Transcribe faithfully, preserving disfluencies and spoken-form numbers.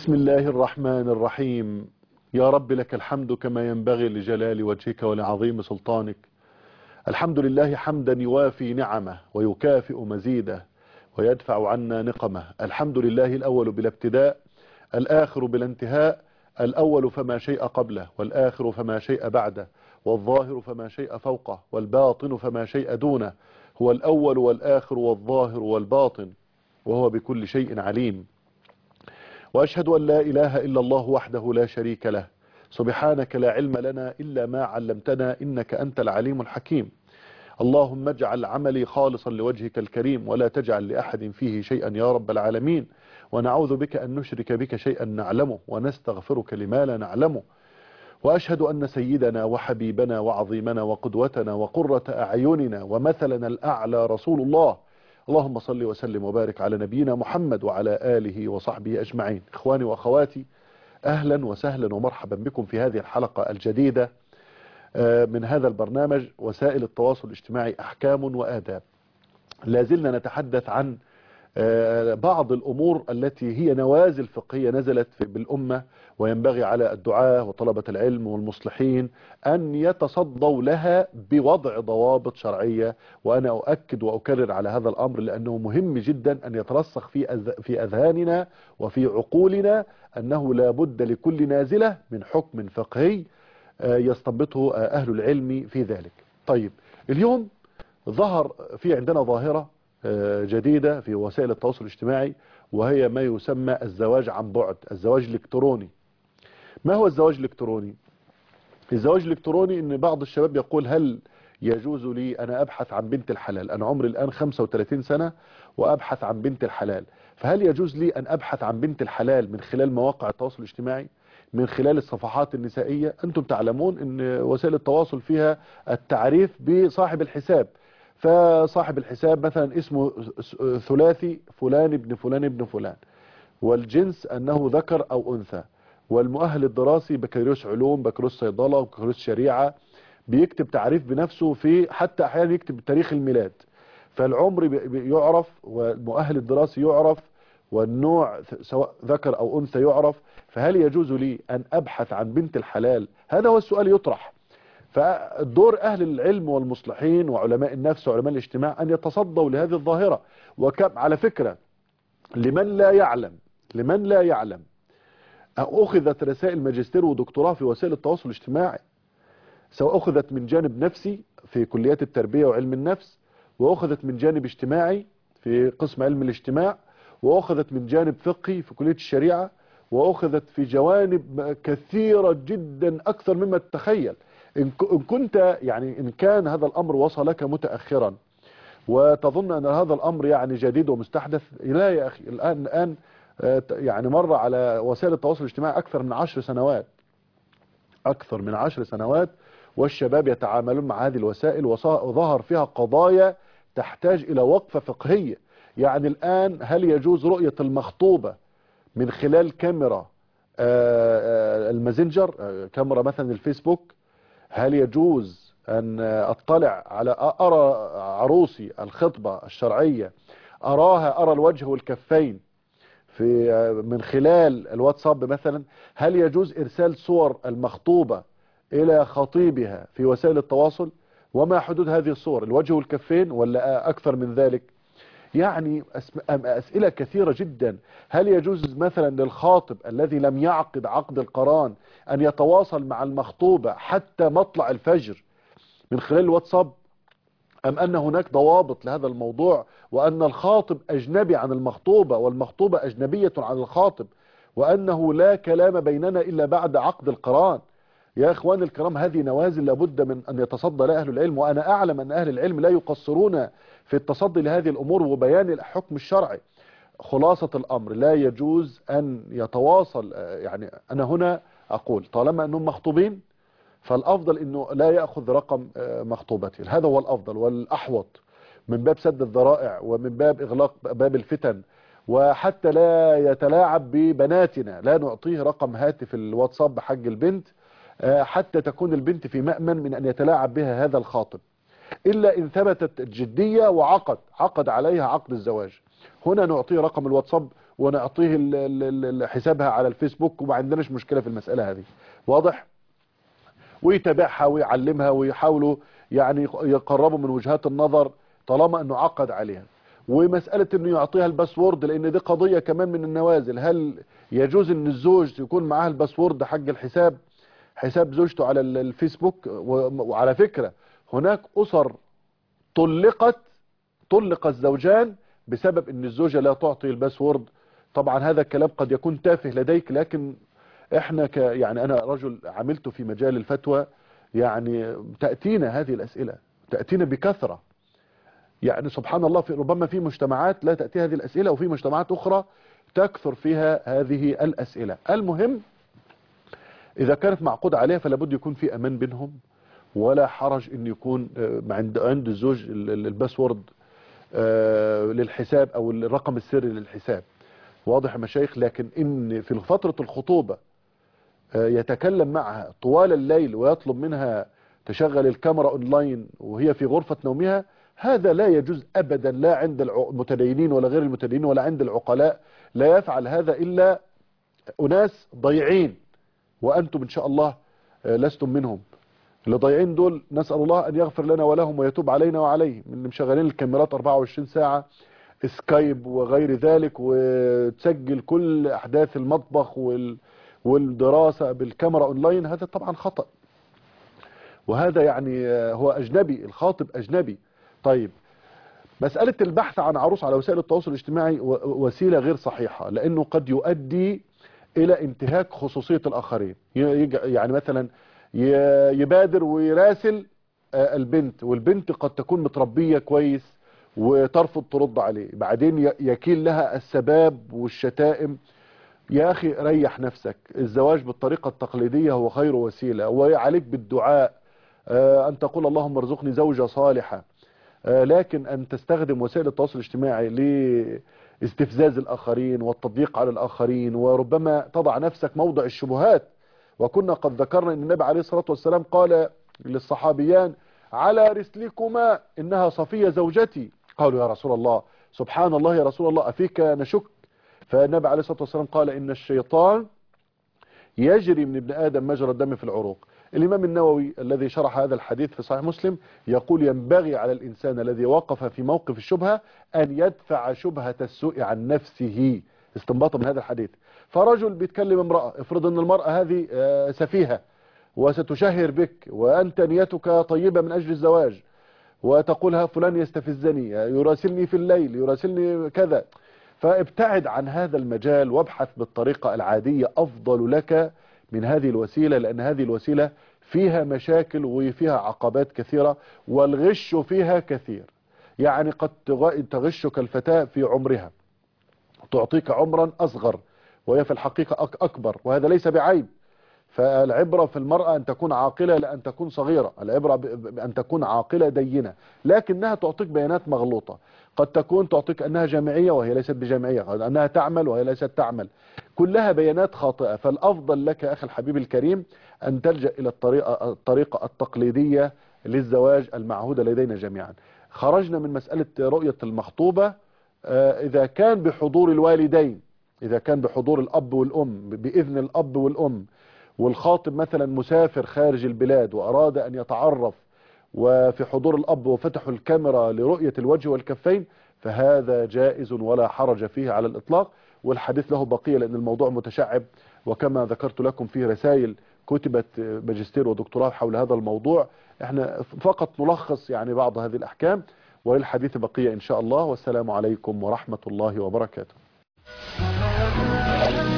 بسم الله الرحمن الرحيم. يا رب لك الحمد كما ينبغي لجلال وجهك ولعظيم سلطانك. الحمد لله حمدا يوافي نعمه ويكافئ مزيده ويدفع عنا نقمه. الحمد لله الأول بلا ابتداء، الآخر بلا انتهاء، الأول فما شيء قبله، والآخر فما شيء بعده، والظاهر فما شيء فوقه، والباطن فما شيء دونه. هو الأول والآخر والظاهر والباطن، وهو بكل شيء عليم. وأشهد أن لا إله إلا الله وحده لا شريك له. سبحانك لا علم لنا إلا ما علمتنا إنك أنت العليم الحكيم. اللهم اجعل عملي خالصا لوجهك الكريم ولا تجعل لأحد فيه شيئا يا رب العالمين. ونعوذ بك أن نشرك بك شيئا نعلمه ونستغفرك لما لا نعلمه. وأشهد أن سيدنا وحبيبنا وعظيمنا وقدوتنا وقرة أعيننا ومثلنا الأعلى رسول الله. اللهم صل وسلم وبارك على نبينا محمد وعلى آله وصحبه أجمعين. إخواني وأخواتي، أهلا وسهلا ومرحبا بكم في هذه الحلقة الجديدة من هذا البرنامج وسائل التواصل الاجتماعي أحكام وآداب. لازلنا نتحدث عن بعض الأمور التي هي نوازل فقهية نزلت بالأمة، وينبغي على الدعاة وطلبة العلم والمصلحين أن يتصدوا لها بوضع ضوابط شرعية. وأنا أؤكد وأكرر على هذا الأمر لأنه مهم جدا أن يترسخ في في أذهاننا وفي عقولنا أنه لا بد لكل نازلة من حكم فقهي يستنبطه أهل العلم في ذلك. طيب، اليوم ظهر في عندنا ظاهرة جديدة في وسائل التواصل الاجتماعي، وهي ما يسمى الزواج عن بعد، الزواج الإلكتروني. ما هو الزواج الإلكتروني؟ الزواج الإلكتروني إن بعض الشباب يقول: هل يجوز لي أنا أبحث عن بنت الحلال؟ أنا عمري الآن خمسة وثلاثين سنة وأبحث عن بنت الحلال، فهل يجوز لي أن أبحث عن بنت الحلال من خلال مواقع التواصل الاجتماعي، من خلال الصفحات النسائية؟ أنتم تعلمون أن وسائل التواصل فيها التعريف بصاحب الحساب، فصاحب الحساب مثلا اسمه ثلاثي فلان ابن فلان ابن فلان، والجنس أنه ذكر أو أنثى، والمؤهل الدراسي بكالوريوس علوم، بكالوريوس صيدلة، بكالوريوس شريعة. بيكتب تعريف بنفسه، في حتى أحيانا يكتب تاريخ الميلاد، فالعمر يعرف، والمؤهل الدراسي يعرف، والنوع سواء ذكر أو أنثى يعرف. فهل يجوز لي أن أبحث عن بنت الحلال؟ هذا هو السؤال يطرح. فالدور أهل العلم والمصلحين وعلماء النفس وعلماء الاجتماع أن يتصدوا لهذه الظاهرة. وكم على فكرة، لمن لا يعلم لمن لا يعلم أخذت رسائل ماجستير ودكتوراه في وسائل التواصل الاجتماعي، سواء أخذت من جانب نفسي في كليات التربية وعلم النفس، وأخذت من جانب اجتماعي في قسم علم الاجتماع، وأخذت من جانب فقهي في كلية الشريعة، وأخذت في جوانب كثيرة جدا أكثر مما تتخيل. إن كنت يعني إن كان هذا الأمر وصلك متأخرا وتظن أن هذا الأمر يعني جديد ومستحدث، لا يا أخي، الآن الآن يعني مر على وسائل التواصل الاجتماعي أكثر من عشر سنوات أكثر من عشر سنوات والشباب يتعاملون مع هذه الوسائل، وظهر فيها قضايا تحتاج إلى وقفة فقهية. يعني الآن هل يجوز رؤية المخطوبة من خلال كاميرا المازنجر، كاميرا مثلا الفيسبوك؟ هل يجوز أن أطلع على أرى عروسي الخطبة الشرعية، أراها أرى الوجه والكفين في من خلال الواتساب مثلا؟ هل يجوز إرسال صور المخطوبة إلى خطيبها في وسائل التواصل؟ وما حدود هذه الصور؟ الوجه والكفين ولا أكثر من ذلك؟ يعني أسئلة كثيرة جدا. هل يجوز مثلا للخاطب الذي لم يعقد عقد القران أن يتواصل مع المخطوبة حتى مطلع الفجر من خلال الواتساب، أم أن هناك ضوابط لهذا الموضوع، وأن الخاطب أجنبي عن المخطوبة والمخطوبة أجنبية عن الخاطب، وأنه لا كلام بيننا إلا بعد عقد القران؟ يا إخواني الكرام، هذه نوازل لابد من أن يتصدى لها أهل العلم، وأنا أعلم أن أهل العلم لا يقصرون في التصدي لهذه الأمور وبيان الحكم الشرعي. خلاصة الأمر، لا يجوز أن يتواصل. يعني أنا هنا أقول طالما أنهم مخطوبين فالأفضل أنه لا يأخذ رقم مخطوبته، هذا هو الأفضل والأحوط، من باب سد الذرائع ومن باب إغلاق باب الفتن، وحتى لا يتلاعب ببناتنا، لا نعطيه رقم هاتف الواتساب حق البنت حتى تكون البنت في مأمن من أن يتلاعب بها هذا الخاطب، إلا إن ثبتت الجدية وعقد عقد عليها عقد الزواج. هنا نعطيه رقم الواتساب ونعطيه ال- ال- ال- حسابها على الفيسبوك وما عندناش مشكلة في المسألة هذه. واضح؟ ويتابعها ويعلمها ويحاولوا يعني يقربوا من وجهات النظر طالما انه عقد عليها. ومسألة انه يعطيها الباسورد، لان دي قضية كمان من النوازل. هل يجوز ان الزوج يكون معاه الباسورد حق الحساب، حساب زوجته على ال- الفيسبوك؟ و- وعلى فكرة هناك اسر طلقت طلق الزوجان بسبب ان الزوجة لا تعطي الباسورد. طبعا هذا الكلام قد يكون تافه لديك، لكن احنا ك يعني انا رجل عملت في مجال الفتوى، يعني تأتينا هذه الاسئلة، تأتينا بكثرة. يعني سبحان الله، في ربما في مجتمعات لا تأتي هذه الاسئلة، وفي مجتمعات اخرى تكثر فيها هذه الاسئلة. المهم اذا كانت معقود عليها فلا بد يكون في امان بينهم، ولا حرج ان يكون عند عند الزوج الباسورد للحساب او الرقم السري للحساب. واضح يا مشايخ؟ لكن ان في فترة الخطوبة يتكلم معها طوال الليل ويطلب منها تشغل الكاميرا اونلاين وهي في غرفة نومها، هذا لا يجوز ابدا، لا عند المتدينين ولا غير المتدينين ولا عند العقلاء. لا يفعل هذا الا اناس ضيعين، وانتم ان شاء الله لستم منهم. اللي ضايعين دول نسأل الله ان يغفر لنا ولهم ويتوب علينا وعليهم، من مشغلين الكاميرات أربعة وعشرين ساعة، سكايب وغير ذلك، وتسجل كل احداث المطبخ وال والدراسة بالكاميرا اونلاين. هذا طبعا خطأ، وهذا يعني هو اجنبي، الخاطب اجنبي. طيب، مسألة البحث عن عروس على وسائل التواصل الاجتماعي وسيلة غير صحيحة، لانه قد يؤدي الى انتهاك خصوصية الاخرين. يعني مثلا يبادر ويراسل البنت، والبنت قد تكون متربية كويس وترفض ترد عليه، بعدين يكيل لها السباب والشتائم. يا أخي ريح نفسك. الزواج بالطريقة التقليدية هو خير وسيلة، وعليك بالدعاء أن تقول اللهم ارزقني زوجة صالحة. لكن أن تستخدم وسائل التواصل الاجتماعي لاستفزاز الآخرين والتضييق على الآخرين، وربما تضع نفسك موضع الشبهات. وكنا قد ذكرنا أن النبي عليه الصلاة والسلام قال للصحابيان على رسلكما إنها صفية زوجتي. قالوا يا رسول الله، سبحان الله يا رسول الله، أفيك نشك؟ فالنبي عليه الصلاة والسلام قال إن الشيطان يجري من ابن آدم مجرى الدم في العروق. الإمام النووي الذي شرح هذا الحديث في صحيح مسلم يقول ينبغي على الإنسان الذي وقف في موقف الشبهة أن يدفع شبهة السوء عن نفسه، استنباطا من هذا الحديث. فرجل بيتكلم امرأة، افرض أن المرأة هذه سفيهة وستشهر بك، وأنت نيتك طيبة من أجل الزواج، وتقولها فلان يستفزني، يراسلني في الليل، يراسلني كذا. فابتعد عن هذا المجال وابحث بالطريقة العادية، أفضل لك من هذه الوسيلة، لأن هذه الوسيلة فيها مشاكل وفيها عقبات كثيرة، والغش فيها كثير. يعني قد تغشك الفتاة في عمرها، تعطيك عمرا أصغر وهي في الحقيقة أكبر، وهذا ليس بعيب. فالعبرة في المرأة أن تكون عاقلة لا أن تكون صغيرة، العبرة بأن تكون عاقلة دينة، لكنها تعطيك بيانات مغلوطة. قد تكون تعطيك أنها جامعية وهي ليست بجامعية، قد أنها تعمل وهي ليست تعمل، كلها بيانات خاطئة. فالأفضل لك أخي الحبيب الكريم أن تلجأ إلى الطريقة, الطريقة التقليدية للزواج المعهودة لدينا جميعا. خرجنا من مسألة رؤية المخطوبة إذا كان بحضور الوالدين، إذا كان بحضور الأب والأم، بإذن الأب والأم، والخاطب مثلا مسافر خارج البلاد وأراد أن يتعرف وفي حضور الأب وفتحوا الكاميرا لرؤية الوجه والكفين، فهذا جائز ولا حرج فيه على الإطلاق. والحديث له بقية لأن الموضوع متشعب، وكما ذكرت لكم فيه رسائل كتبت ماجستير ودكتوراه حول هذا الموضوع. احنا فقط نلخص يعني بعض هذه الأحكام، وللحديث بقية إن شاء الله. والسلام عليكم ورحمة الله وبركاته.